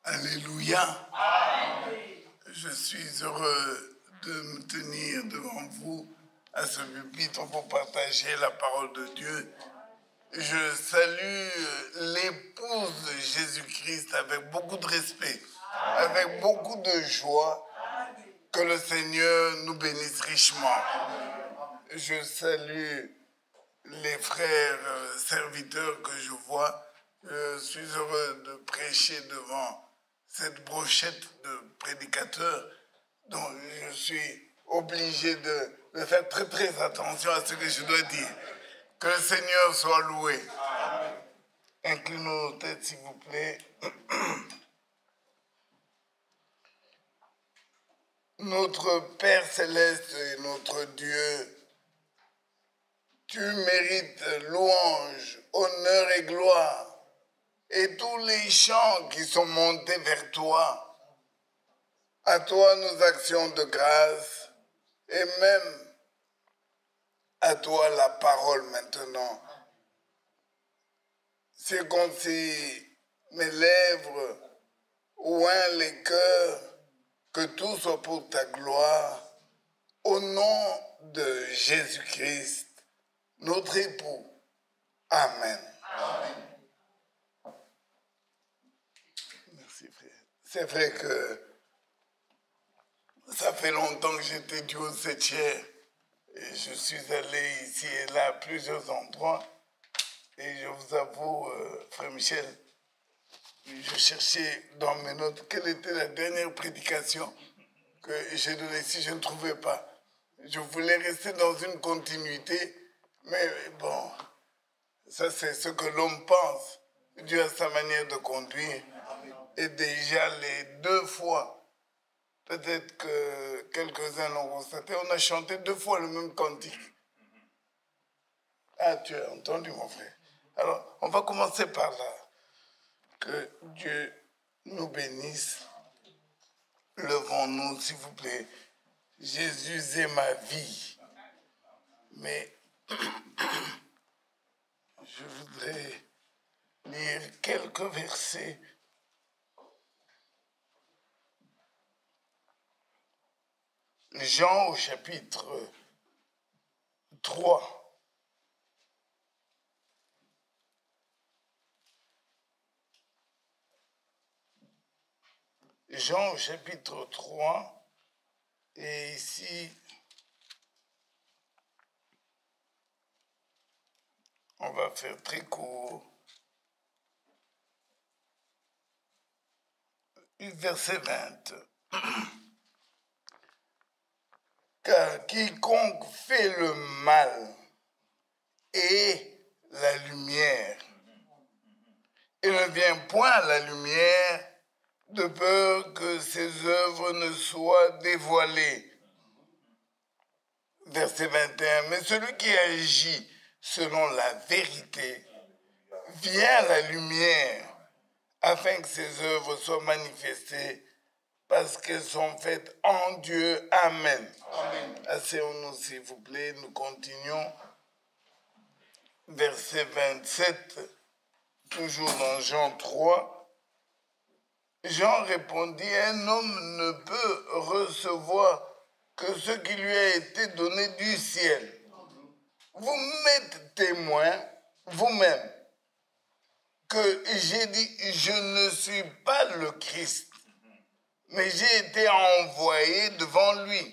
Alléluia. Je suis heureux de me tenir devant vous à ce pupitre pour partager la parole de Dieu. Je salue l'épouse de Jésus-Christ avec beaucoup de respect, avec beaucoup de joie. Que le Seigneur nous bénisse richement. Je salue les frères serviteurs que je vois. Je suis heureux de prêcher devant cette brochette de prédicateurs dont je suis obligé de faire très très attention à ce que je dois dire. Que le Seigneur soit loué. Inclinons nos têtes, s'il vous plaît. Notre Père céleste et notre Dieu, tu mérites louange, honneur et gloire. Et tous les chants qui sont montés vers toi, à toi nos actions de grâce, et même à toi la parole maintenant. Circoncis mes lèvres, oint les cœurs, que tout soit pour ta gloire, au nom de Jésus-Christ, notre époux. Amen. Amen. Merci, frère. C'est vrai que ça fait longtemps que j'étais dû au 7e et je suis allé ici et là à plusieurs endroits. Et je vous avoue, frère Michel, je cherchais dans mes notes quelle était la dernière prédication que j'ai donnée si je ne trouvais pas. Je voulais rester dans une continuité, mais bon, ça c'est ce que l'homme pense. Dieu a sa manière de conduire. Et déjà les 2 fois, peut-être que quelques-uns l'ont constaté, on a chanté 2 fois le même cantique. Ah, tu as entendu, mon frère. Alors, on va commencer par là. Que Dieu nous bénisse. Levons-nous, s'il vous plaît. Jésus est ma vie. Mais je voudrais lire quelques versets. Jean au chapitre 3. Jean au chapitre 3, et ici, on va faire très court. Verset 20. Car quiconque fait le mal est la lumière, et ne vient point à la lumière de peur que ses œuvres ne soient dévoilées. Verset 21. Mais celui qui agit selon la vérité vient à la lumière afin que ses œuvres soient manifestées parce qu'elles sont faites en Dieu. Amen. Amen. Asseyons-nous, s'il vous plaît. Nous continuons. Verset 27, toujours dans Jean 3. Jean répondit, un homme ne peut recevoir que ce qui lui a été donné du ciel. Vous m'êtes témoin, vous-même, que j'ai dit, je ne suis pas le Christ, mais j'ai été envoyé devant lui.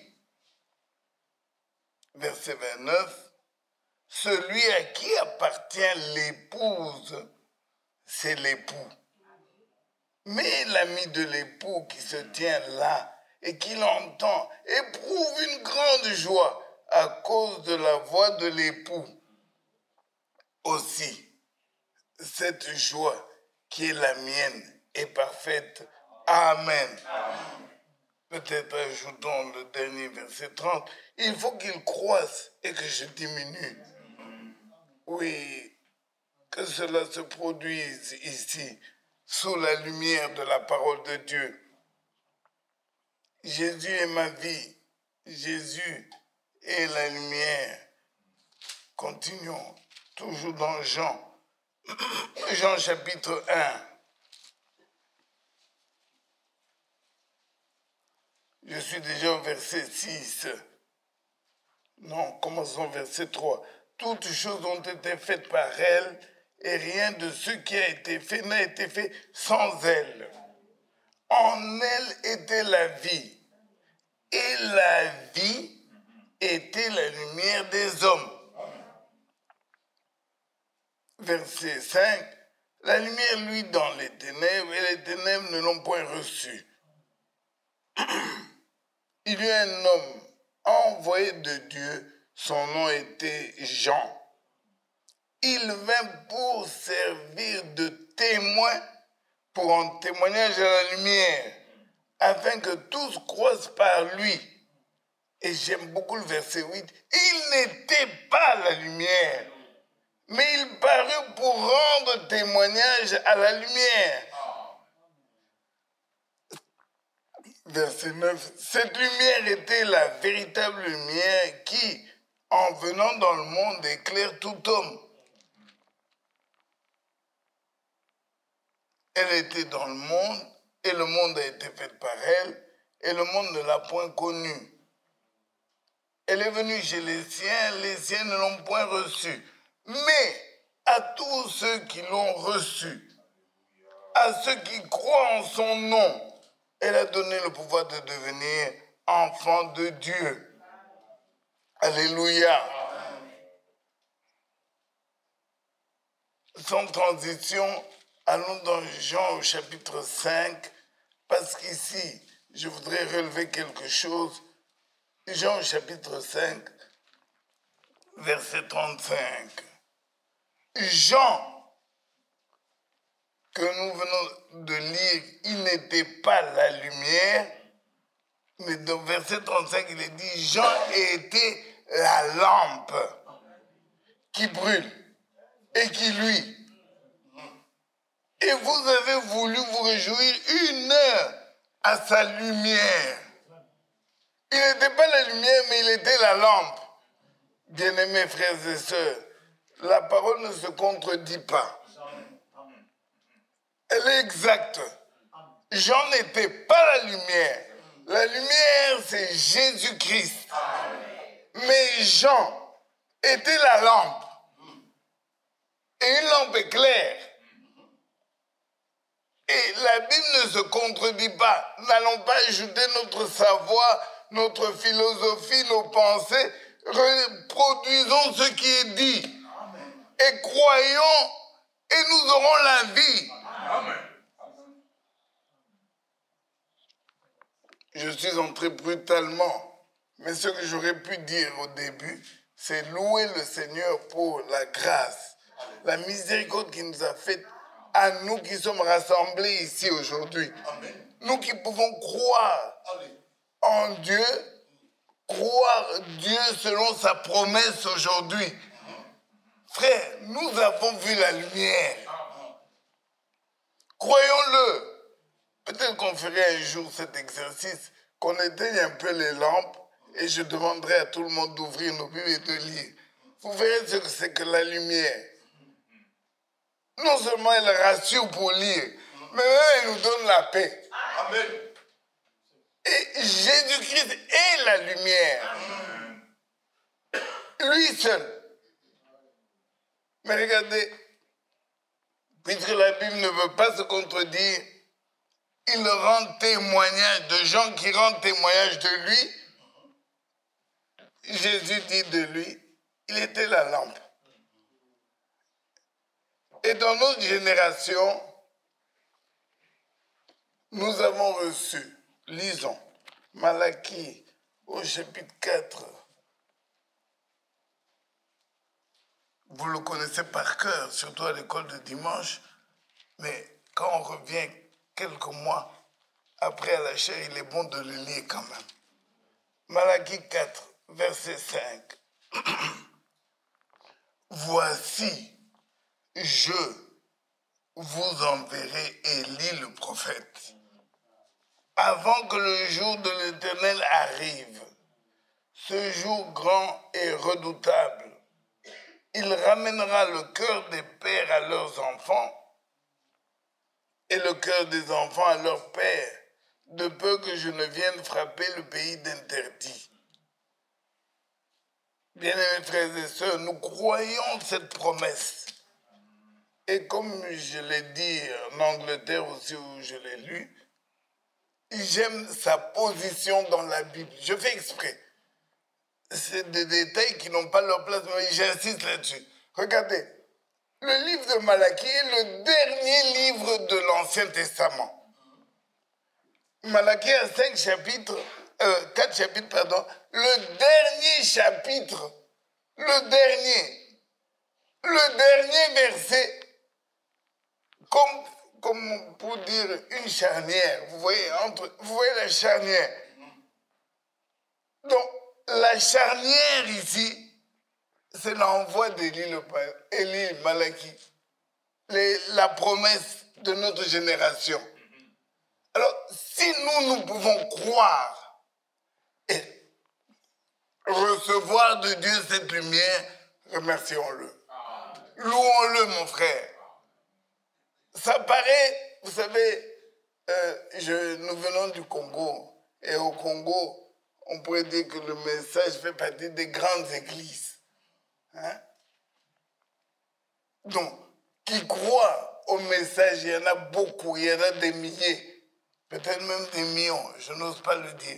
Verset 29, celui à qui appartient l'épouse, c'est l'époux. Mais l'ami de l'époux qui se tient là et qui l'entend éprouve une grande joie à cause de la voix de l'époux. Aussi, cette joie qui est la mienne est parfaite. Amen. Peut-être ajoutons le dernier verset 30. Il faut qu'il croisse et que je diminue. Oui, que cela se produise ici, sous la lumière de la parole de Dieu. Jésus est ma vie. Jésus est la lumière. Continuons, toujours dans Jean. Jean chapitre 1. Je suis déjà au verset 6. Non, commençons au verset 3. Toutes choses ont été faites par elle, et rien de ce qui a été fait n'a été fait sans elle. En elle était la vie, et la vie était la lumière des hommes. Verset 5. La lumière luit dans les ténèbres, et les ténèbres ne l'ont point reçue. Il y eut un homme envoyé de Dieu, son nom était Jean. Il vint pour servir de témoin, pour un témoignage à la lumière, afin que tous croissent par lui. Et j'aime beaucoup le verset 8. Il n'était pas la lumière, mais il parut pour rendre témoignage à la lumière. Verset 9. Cette lumière était la véritable lumière qui, en venant dans le monde, éclaire tout homme. Elle était dans le monde, et le monde a été fait par elle, et le monde ne l'a point connue. Elle est venue chez les siens ne l'ont point reçue. Mais à tous ceux qui l'ont reçue, à ceux qui croient en son nom, elle a donné le pouvoir de devenir enfants de Dieu. Alléluia. Sans transition, allons dans Jean au chapitre 5, parce qu'ici, je voudrais relever quelque chose. Jean au chapitre 5, verset 35. Jean, que nous venons de lire, il n'était pas la lumière, mais dans verset 35, il est dit, Jean était la lampe qui brûle et qui luit. Et vous avez voulu vous réjouir 1 heure à sa lumière. Il n'était pas la lumière, mais il était la lampe. Bien-aimés frères et sœurs, la parole ne se contredit pas. Elle est exacte. Jean n'était pas la lumière. La lumière, c'est Jésus-Christ. Mais Jean était la lampe. Et une lampe éclaire. Et la Bible ne se contredit pas. N'allons pas ajouter notre savoir, notre philosophie, nos pensées. Reproduisons ce qui est dit. Amen. Et croyons, et nous aurons la vie. Amen. Je suis entré brutalement. Mais ce que j'aurais pu dire au début, c'est louer le Seigneur pour la grâce, la miséricorde qu'il nous a faite à nous qui sommes rassemblés ici aujourd'hui. Amen. Nous qui pouvons croire en Dieu, croire Dieu selon sa promesse aujourd'hui. Frère, nous avons vu la lumière. Croyons-le. Peut-être qu'on ferait un jour cet exercice, qu'on éteigne un peu les lampes et je demanderai à tout le monde d'ouvrir nos Bibles et de lire. Vous verrez ce que c'est que la lumière. Non seulement elle rassure pour lire, mais même elle nous donne la paix. Amen. Et Jésus-Christ est la lumière. Lui seul. Mais regardez, puisque la Bible ne veut pas se contredire, il rend témoignage de gens qui rendent témoignage de lui. Jésus dit de lui, il était la lampe. Et dans notre génération, nous avons reçu, lisons, Malachie au chapitre 4. Vous le connaissez par cœur, surtout à l'école de dimanche, mais quand on revient quelques mois après à la chair, il est bon de le lire quand même. Malachie 4, verset 5. Voici, je vous enverrai Élie le prophète, avant que le jour de l'Éternel arrive, ce jour grand et redoutable. Il ramènera le cœur des pères à leurs enfants et le cœur des enfants à leurs pères, de peur que je ne vienne frapper le pays d'interdit. Bien-aimés frères et sœurs, nous croyons cette promesse. Et comme je l'ai dit en Angleterre aussi où je l'ai lu, j'aime sa position dans la Bible. Je fais exprès. C'est des détails qui n'ont pas leur place, mais j'insiste là-dessus. Regardez, le livre de Malachie est le dernier livre de l'Ancien Testament. Malachie a 4 chapitres, le dernier chapitre, le dernier verset, comme pour dire une charnière, vous voyez la charnière. Donc, la charnière ici, c'est l'envoi d'Élie Malachie, la promesse de notre génération. Alors, si nous pouvons croire et recevoir de Dieu cette lumière, remercions-le. Louons-le, mon frère. Ça paraît, vous savez, nous venons du Congo. Et au Congo, on pourrait dire que le message fait partie des grandes églises. Hein? Donc, qui croient au message, il y en a beaucoup, il y en a des milliers, peut-être même des millions, je n'ose pas le dire.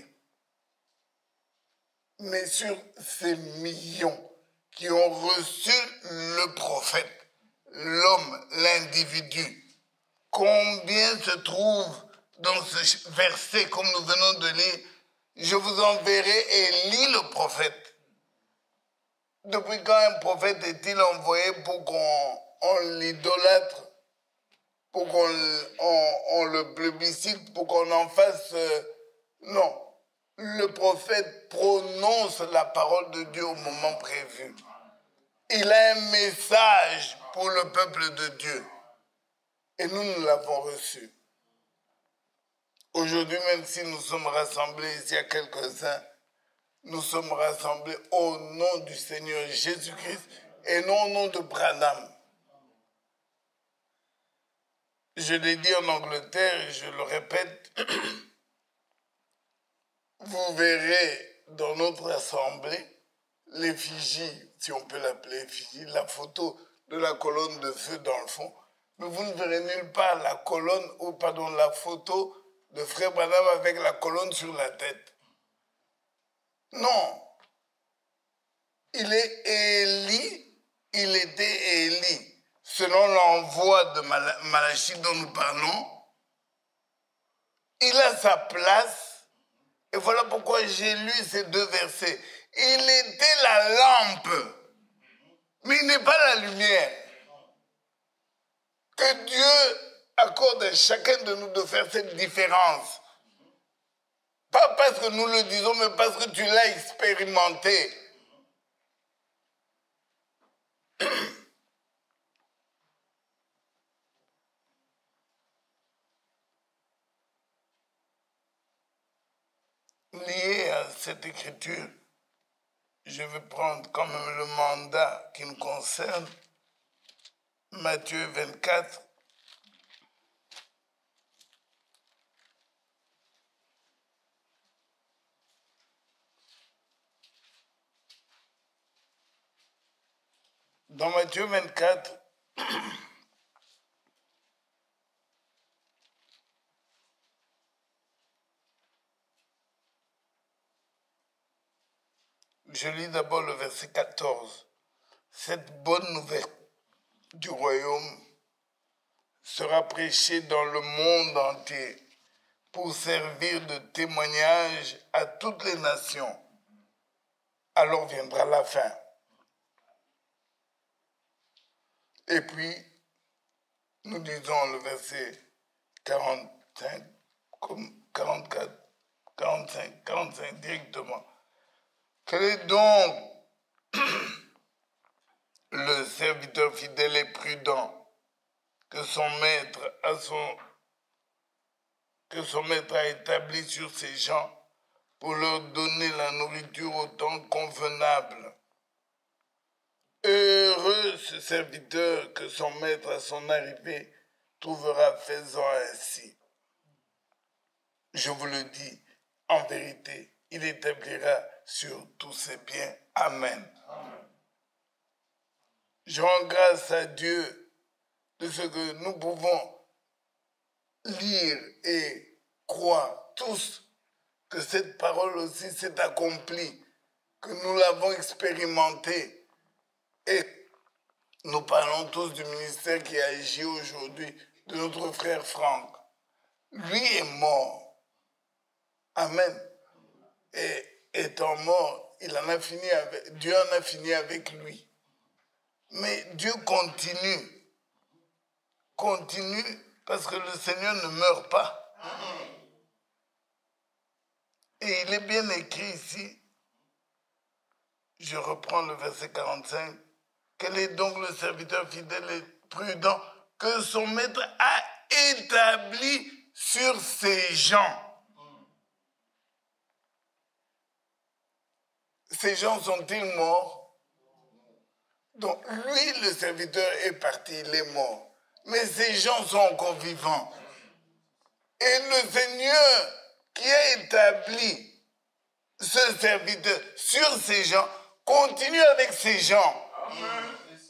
Mais sur ces millions qui ont reçu le prophète, l'homme, l'individu, combien se trouve dans ce verset, comme nous venons de lire, je vous enverrai Élie le prophète. Depuis quand un prophète est-il envoyé pour qu'on l'idolâtre, pour qu'on le plébiscite, pour qu'on en fasse... non. Le prophète prononce la parole de Dieu au moment prévu. Il a un message pour le peuple de Dieu. Et nous l'avons reçu. Aujourd'hui, même si nous sommes rassemblés ici à quelques-uns, nous sommes rassemblés au nom du Seigneur Jésus-Christ et non au nom de Branham. Je l'ai dit en Angleterre et je le répète, vous verrez dans notre assemblée l'effigie, si on peut l'appeler effigie, la photo de la colonne de feu dans le fond. Mais vous ne verrez nulle part la photo de Frère Branham avec la colonne sur la tête. Non. Il était Élie. Selon l'envoi de Malachie dont nous parlons, il a sa place. Et voilà pourquoi j'ai lu ces 2 versets. Il était la lampe, mais il n'est pas la lumière. Que Dieu accorde à chacun de nous de faire cette différence. Pas parce que nous le disons, mais parce que tu l'as expérimenté. Lié à cette écriture, je vais prendre quand même le mandat qui nous concerne, Matthieu 24. Dans Matthieu 24, je lis d'abord le verset 14. Cette bonne nouvelle du royaume sera prêchée dans le monde entier pour servir de témoignage à toutes les nations. Alors viendra la fin. Et puis, nous disons le verset 45, 44, 45 directement. Quel est donc le serviteur fidèle et prudent que son maître a établi sur ses gens pour leur donner la nourriture au temps convenable? Heureux ce serviteur que son maître à son arrivée trouvera faisant ainsi. je vous le dis, en vérité, il établira sur tous ses biens. Amen. Amen. Je rends grâce à Dieu de ce que nous pouvons lire et croire tous que cette parole aussi s'est accomplie, que nous l'avons expérimentée et nous parlons tous du ministère qui agit aujourd'hui de notre frère Franck. Lui est mort. Amen. Et étant mort, Dieu en a fini avec lui. Mais Dieu continue parce que le Seigneur ne meurt pas. Et il est bien écrit ici, je reprends le verset 45, quel est donc le serviteur fidèle et prudent que son maître a établi sur ses gens. Ces gens sont-ils morts? Donc lui, le serviteur, est parti, il est mort. Mais ces gens sont encore vivants. Et le Seigneur qui a établi ce serviteur sur ces gens continue avec ces gens. Amen.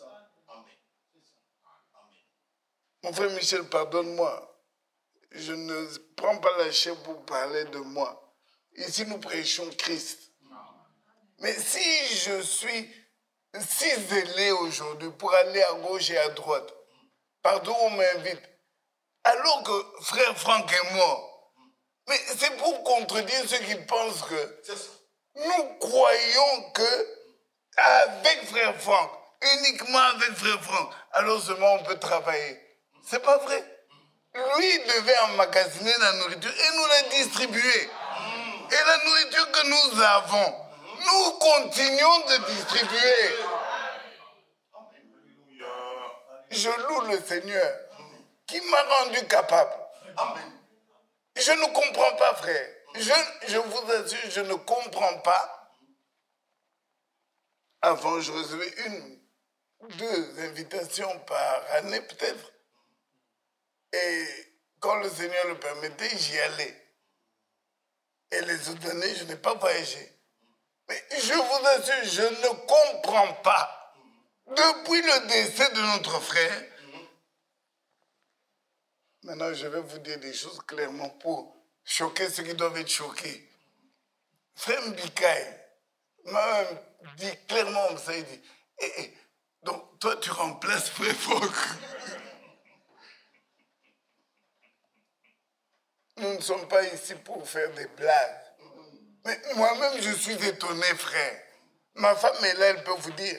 Mon frère Michel, pardonne-moi. Je ne prends pas la chair pour parler de moi. Ici, nous prêchons Christ. Mais si je suis si zélé aujourd'hui pour aller à gauche et à droite, partout où on m'invite, alors que frère Franck est mort, mais c'est pour contredire ceux qui pensent que nous croyons que avec frère Franck, uniquement avec frère Franck, alors seulement on peut travailler. C'est pas vrai. Lui devait emmagasiner la nourriture et nous la distribuer. Et la nourriture que nous avons, nous continuons de distribuer. Je loue le Seigneur qui m'a rendu capable. Je ne comprends pas, frère. Je vous assure, je ne comprends pas. Avant, je recevais 2 invitations par année, peut-être. Et quand le Seigneur le permettait, j'y allais. Et les autres années, je n'ai pas voyagé. Mais je vous assure, je ne comprends pas. Depuis le décès de notre frère, maintenant je vais vous dire des choses clairement pour choquer ceux qui doivent être choqués. Frère Mbikaï m'a dit clairement, ça, il dit, donc toi tu remplaces frère Franck. Nous ne sommes pas ici pour faire des blagues. Mais moi-même, je suis étonné, frère. Ma femme est là, elle peut vous dire.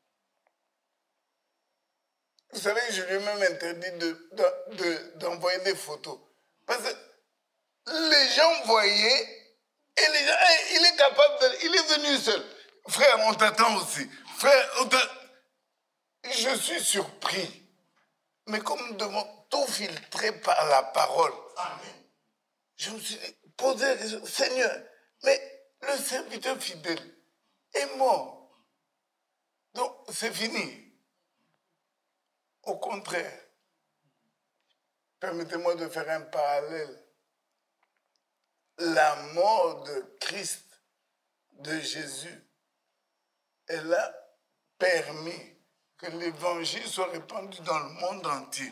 Vous savez, je lui ai même interdit d'envoyer des photos. Parce que les gens voyaient, et les gens, il est capable de... Il est venu seul. Frère, on t'attend aussi. Frère, je suis surpris. Mais comme nous devons tout filtrer par la parole, je me suis posé la question, Seigneur, mais le serviteur fidèle est mort. Donc, c'est fini. Au contraire, permettez-moi de faire un parallèle. La mort de Christ, de Jésus, elle a permis que l'évangile soit répandu dans le monde entier.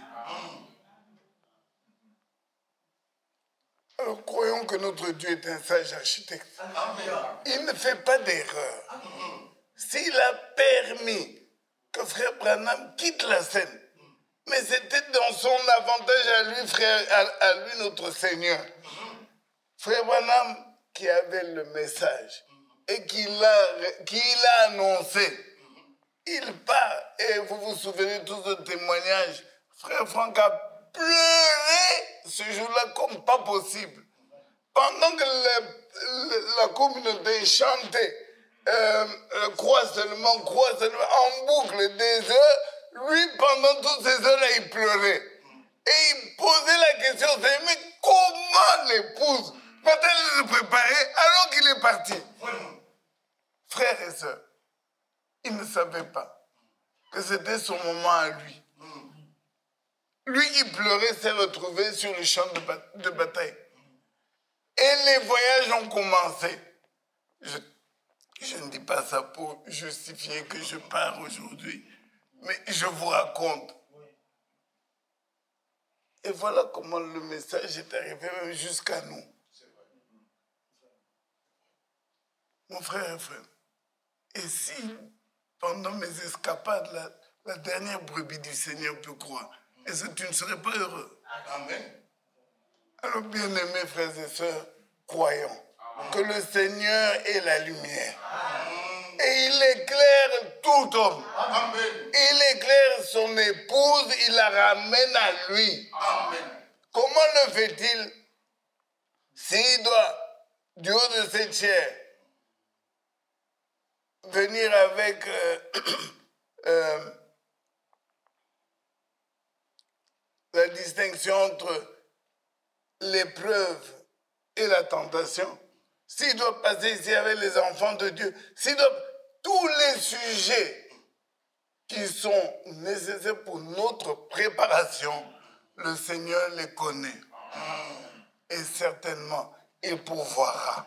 Alors, croyons que notre Dieu est un sage architecte. Il ne fait pas d'erreur. S'il a permis que frère Branham quitte la scène, mais c'était dans son avantage à lui, frère, à lui, notre Seigneur. Frère Branham, qui avait le message et qui l'a annoncé, il part. Et vous vous souvenez tous de témoignages. Frère Franck a pleuré ce jour-là comme pas possible. Pendant que la communauté chantait crois seulement, en boucle des heures, lui, pendant toutes ces heures-là, il pleurait. Et il posait la question, mais comment l'épouse va-t-elle se préparer alors qu'il est parti? Frères et sœurs, il ne savait pas que c'était son moment à lui. Lui qui pleurait s'est retrouvé sur le champ de bataille. Et les voyages ont commencé. Je ne dis pas ça pour justifier que je pars aujourd'hui, mais je vous raconte. Et voilà comment le message est arrivé même jusqu'à nous. Mon frère et frère, et si pendant mes escapades, la dernière brebis du Seigneur peut croire, est-ce que tu ne serais pas heureux? Amen. Alors, bien-aimés frères et sœurs, croyons que le Seigneur est la lumière. Et il éclaire tout homme. Amen. Il éclaire son épouse, il la ramène à lui. Amen. Comment le fait-il? S'il doit, du haut de cette chair, venir avec la distinction entre l'épreuve et la tentation, s'il doit passer ici avec les enfants de Dieu, s'il doit tous les sujets qui sont nécessaires pour notre préparation, le Seigneur les connaît. Et certainement, il pourvoira.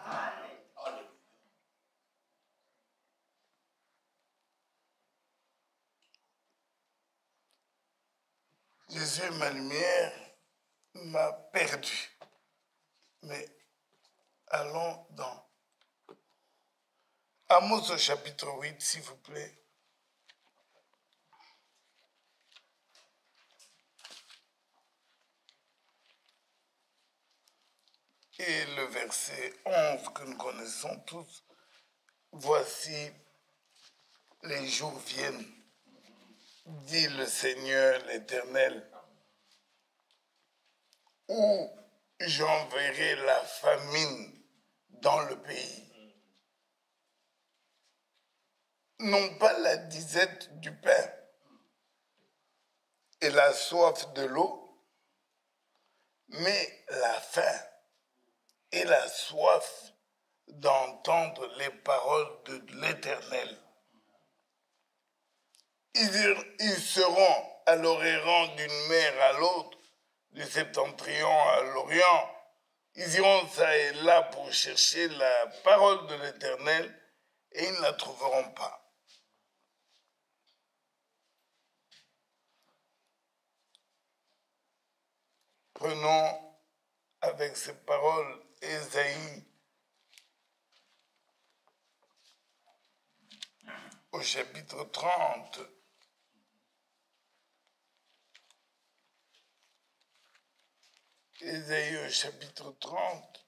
Jésus, ma lumière, m'a perdu. Mais allons dans Amos au chapitre 8, s'il vous plaît. Et le verset 11 que nous connaissons tous. Voici, les jours viennent, dit le Seigneur l'Éternel, où j'enverrai la famine dans le pays. Non pas la disette du pain et la soif de l'eau, mais la faim et la soif d'entendre les paroles de l'Éternel. Ils seront alors errants d'une mer à l'autre, du septentrion à l'orient. Ils iront ça et là pour chercher la parole de l'Éternel et ils ne la trouveront pas. Prenons avec ces paroles Ésaïe au chapitre 30. Ésaïe au chapitre 30.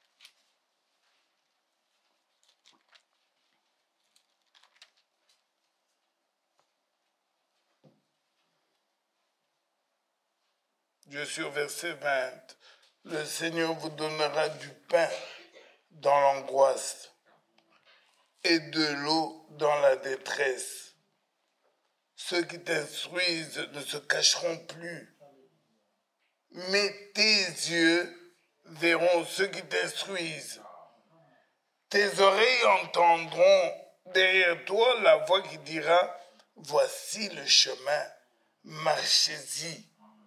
Je suis au verset 20. Le Seigneur vous donnera du pain dans l'angoisse et de l'eau dans la détresse. Ceux qui t'instruisent ne se cacheront plus. Mais tes yeux verront ceux qui t'instruisent. Tes oreilles entendront derrière toi la voix qui dira, voici le chemin, marchez-y.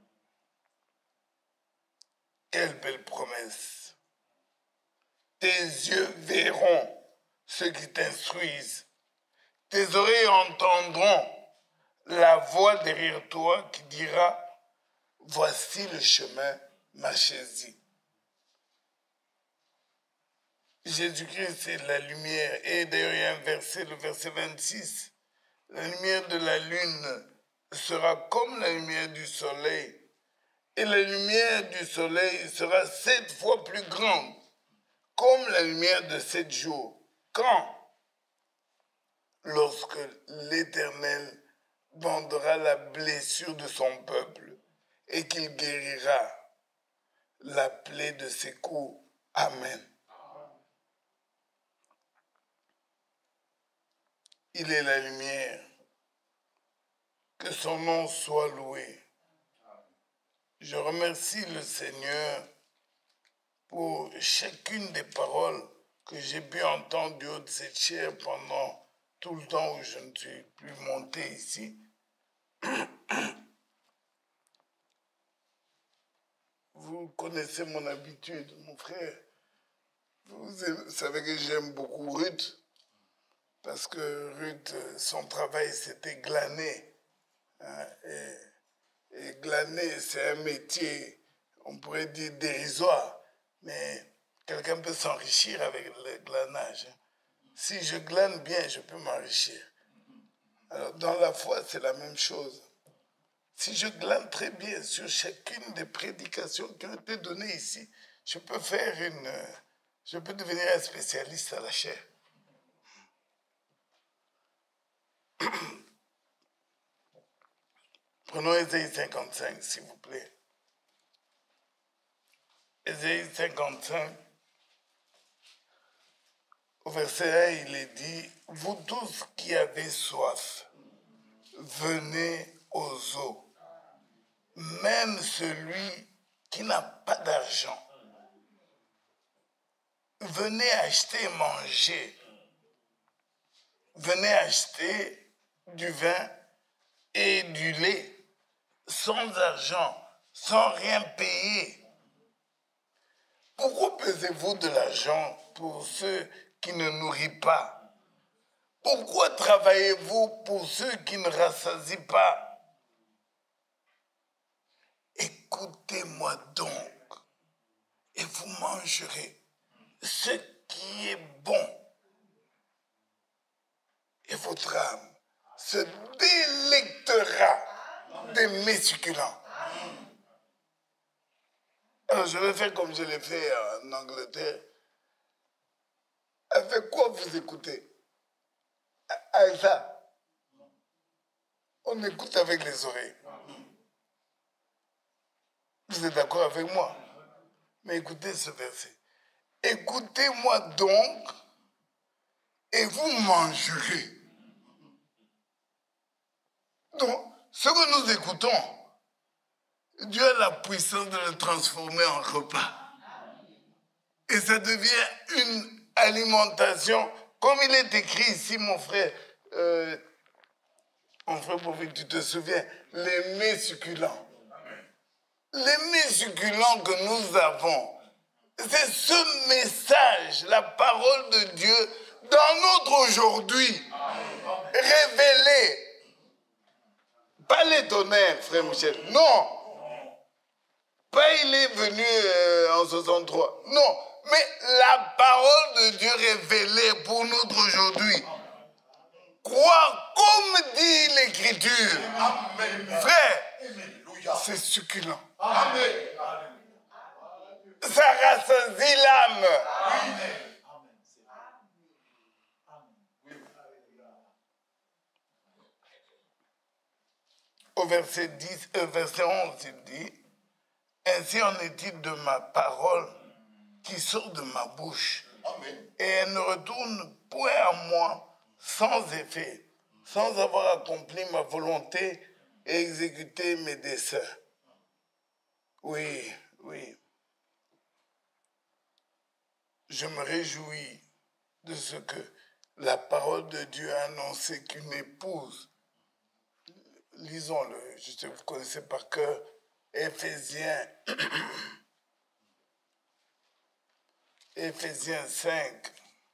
Quelle belle promesse. Tes yeux verront ceux qui t'instruisent. Tes oreilles entendront la voix derrière toi qui dira, voici le chemin, marchez-y. Jésus-Christ, c'est la lumière. Et d'ailleurs, il y a un verset, le verset 26. La lumière de la lune sera comme la lumière du soleil. Et la lumière du soleil sera 7 fois plus grande, comme la lumière de 7 jours. Quand? Lorsque l'Éternel bandera la blessure de son peuple et qu'il guérira la plaie de ses coups. Amen. Il est la lumière. Que son nom soit loué. Je remercie le Seigneur pour chacune des paroles que j'ai pu entendre du haut de cette chair pendant tout le temps où je ne suis plus monté ici. Vous connaissez mon habitude, mon frère. Vous savez que j'aime beaucoup Ruth, parce que Ruth, son travail, c'était glaner. Hein, et glaner, c'est un métier, on pourrait dire dérisoire, mais quelqu'un peut s'enrichir avec le glanage. Si je glane bien, je peux m'enrichir. Alors, dans la foi, c'est la même chose. Si je glane très bien sur chacune des prédications qui ont été données ici, je peux devenir un spécialiste à la chair. Prenons Ésaïe 55, s'il vous plaît. Ésaïe 55, au verset 1, il est dit, « Vous tous qui avez soif, venez aux eaux. Même celui qui n'a pas d'argent, venez acheter et manger. Venez acheter du vin et du lait sans argent, sans rien payer. Pourquoi pesez-vous de l'argent pour ceux qui ne nourrissent pas? Pourquoi travaillez-vous pour ceux qui ne rassasient pas? Écoutez-moi donc, et vous mangerez ce qui est bon, et votre âme se délectera des mets succulents. Alors je vais faire comme je l'ai fait en Angleterre. Avec quoi vous écoutez? Avec ça. On écoute avec les oreilles. Vous êtes d'accord avec moi? Mais écoutez ce verset. Écoutez-moi donc, et vous mangerez. Donc, ce que nous écoutons, Dieu a la puissance de le transformer en repas. Et ça devient une alimentation, comme il est écrit ici, mon frère Bovik, tu te souviens, les mets succulents. Les mets succulents que nous avons, c'est ce message, la parole de Dieu, dans notre aujourd'hui, révélé. Pas les tonnerres, frère Michel, non. Pas il est venu en 63, non. Mais la parole de Dieu révélée pour notre aujourd'hui. Crois comme dit l'Écriture. Frère, c'est succulent. Amen. Ça rassasie l'âme. Au verset 11, il dit, « Ainsi en est-il de ma parole qui sort de ma bouche. Amen. Et elle ne retourne point à moi sans effet, sans avoir accompli ma volonté et exécuté mes desseins. » Oui, oui. Je me réjouis de ce que la parole de Dieu a annoncé qu'une épouse, lisons-le, je sais que vous connaissez par cœur, Éphésiens 5,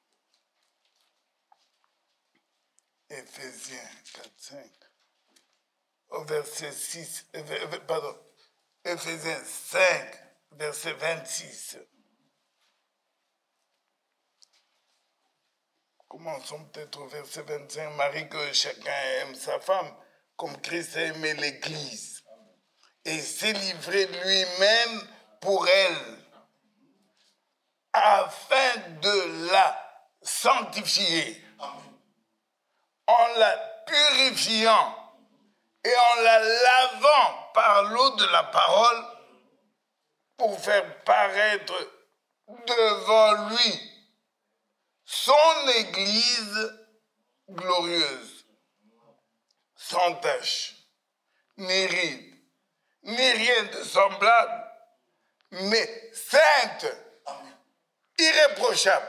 Éphésiens 4, 5, au verset 6, pardon, Éphésiens 5, verset 26. Commençons peut-être au verset 25. Marie, que chacun aime sa femme, comme Christ a aimé l'Église, et s'est livré lui-même pour elle, afin de la sanctifier, en la purifiant et en la lavant par l'eau de la parole, pour faire paraître devant lui son Église glorieuse, sans tache, ni ride, ni rien de semblable, mais sainte, irréprochable.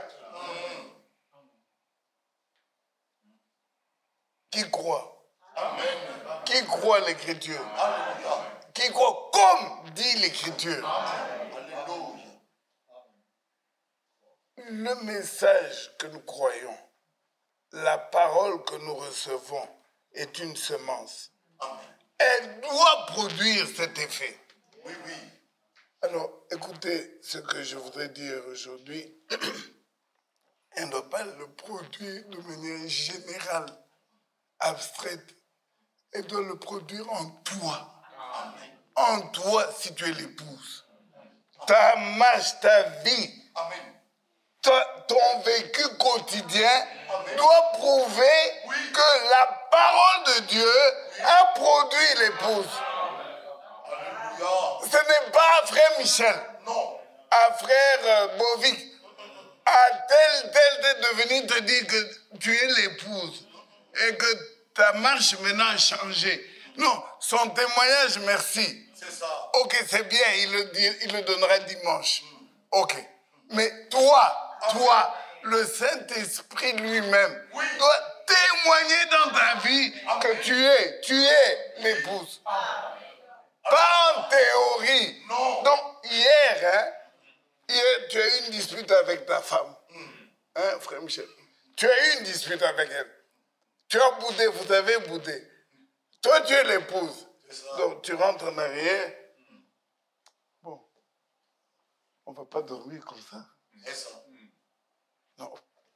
Qui croit? Amen. Qui croit l'Écriture? Qui croit comme dit l'Écriture? le message que nous croyons, la parole que nous recevons est une semence. Elle doit produire cet effet. Oui, oui. Alors, écoutez ce que je voudrais dire aujourd'hui. Elle ne doit pas le produire de manière générale, abstraite. Elle doit le produire en toi. Amen. En toi, si tu es l'épouse. Ta marche, ta vie, Amen. ton vécu quotidien Amen. doit prouver Oui. que la parole de Dieu a produit l'épouse. Alléluia. Ce n'est pas frère Michel, Non. à frère Bovic, à tel de venir te dire que tu es l'épouse et que ta marche maintenant a changé. Non, son témoignage, merci. C'est ça. Ok, c'est bien, il le donnera dimanche. Ok. Mais toi, le Saint-Esprit lui-même Oui. doit témoigner dans ta vie que tu es l'épouse. Pas en théorie. Non. Donc, hier, tu as eu une dispute avec ta femme. Hein, frère Michel? Tu as eu une dispute avec elle. Tu as boudé, vous avez boudé. Toi, tu es l'épouse. Donc, tu rentres en arrière. Bon, on ne va pas dormir comme ça. C'est ça. Non.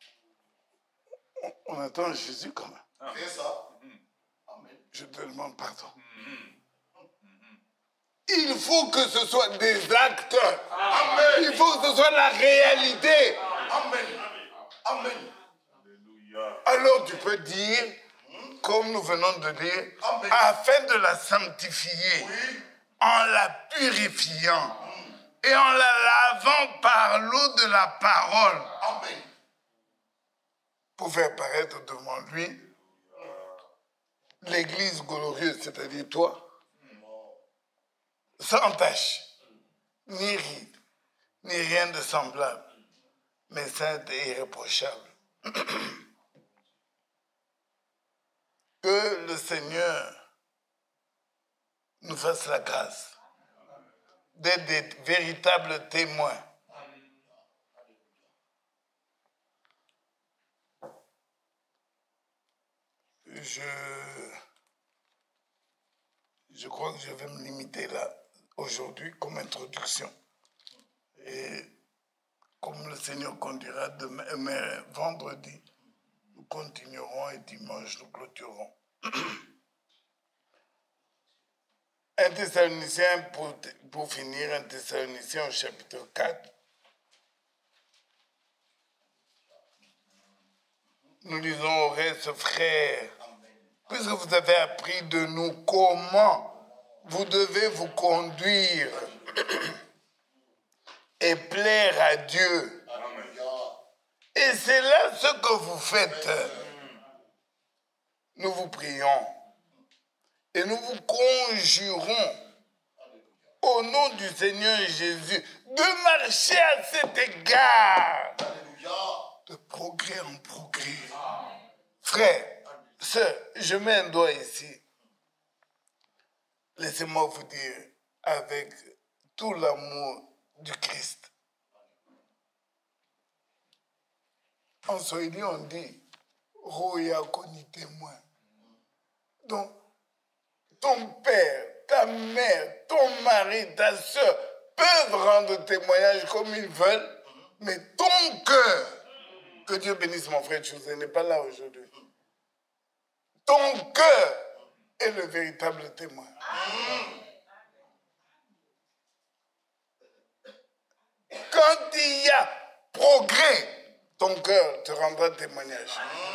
On attend Jésus quand même. C'est ça. Amen. Je te demande pardon. Il faut que ce soit des actes. Amen. Il faut que ce soit la réalité. Amen. Amen. Alors tu peux dire, comme nous venons de dire, Amen. afin de la sanctifier, Oui. en la purifiant et en la lavant par l'eau de la parole, Amen. pour faire paraître devant lui l'église glorieuse, c'est-à-dire toi, sans tache, ni ride, ni rien de semblable, mais sainte et irréprochable. Que le Seigneur nous fasse la grâce d'être des véritables témoins. Je crois que je vais me limiter là aujourd'hui comme introduction. Et comme le Seigneur conduira demain, vendredi, nous continuerons et dimanche nous clôturerons. 1 Thessaloniciens, pour finir, 1 Thessaloniciens au chapitre 4. Nous lisons au reste, frères, puisque vous avez appris de nous comment vous devez vous conduire et plaire à Dieu. Et c'est là ce que vous faites. Nous vous prions et nous vous conjurons au nom du Seigneur Jésus de marcher à cet égard. De progrès en progrès. Frère, sœur, je mets un doigt ici. Laissez-moi vous dire, avec tout l'amour du Christ. En Swahili, on dit Roya koni témoin. Donc, ton père, ta mère, ton mari, ta soeur peuvent rendre témoignage comme ils veulent, mais ton cœur, que Dieu bénisse mon frère José, n'est pas là aujourd'hui. Ton cœur est le véritable témoin. Quand il y a progrès, ton cœur te rendra témoignage.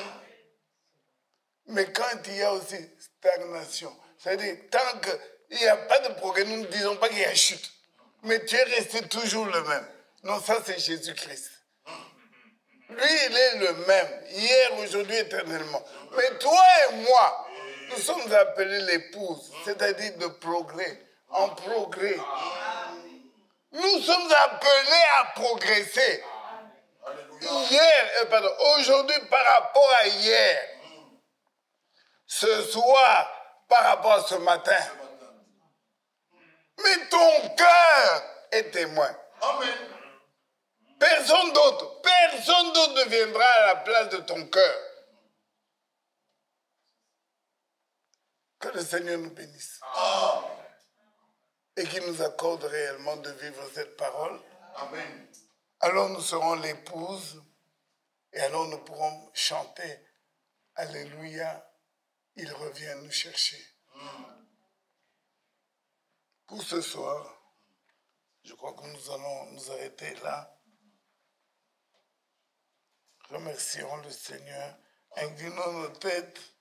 Mais quand il y a aussi stagnation, c'est-à-dire tant qu'il n'y a pas de progrès, nous ne disons pas qu'il y a chute. Mais tu es resté toujours le même. Non, ça c'est Jésus-Christ. Lui, il est le même, hier, aujourd'hui, éternellement. Mais toi et moi, nous sommes appelés l'épouse, c'est-à-dire de progrès, en progrès. Nous sommes appelés à progresser. Aujourd'hui par rapport à hier. Ce soir par rapport à ce matin. Mais ton cœur est témoin. Amen. Personne d'autre. personne d'autre ne viendra à la place de ton cœur. Que le Seigneur nous bénisse. Et qu'il nous accorde réellement de vivre cette parole. Amen. Alors nous serons l'épouse et alors nous pourrons chanter Alléluia, il revient nous chercher. Pour ce soir, je crois que nous allons nous arrêter là. Remercions le Seigneur, inclinons nos têtes.